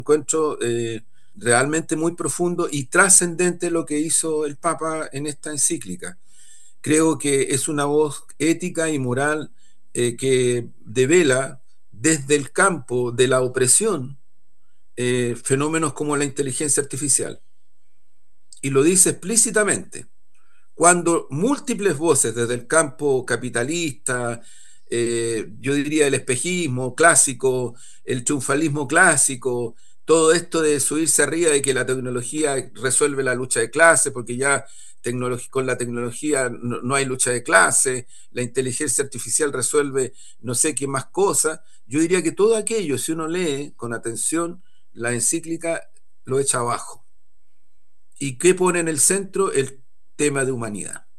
encuentro realmente muy profundo y trascendente lo que hizo el Papa en esta encíclica. Creo que es una voz ética y moral que devela desde el campo de la opresión fenómenos como la inteligencia artificial. Y lo dice explícitamente. Cuando múltiples voces desde el campo capitalista, yo diría el espejismo clásico, el triunfalismo clásico, todo esto de subirse arriba de que la tecnología resuelve la lucha de clase, porque ya con la tecnología no hay lucha de clase, la inteligencia artificial resuelve no sé qué más cosas. Yo diría que todo aquello, si uno lee con atención la encíclica, lo echa abajo. ¿Y qué pone en el centro? El tema de humanidad.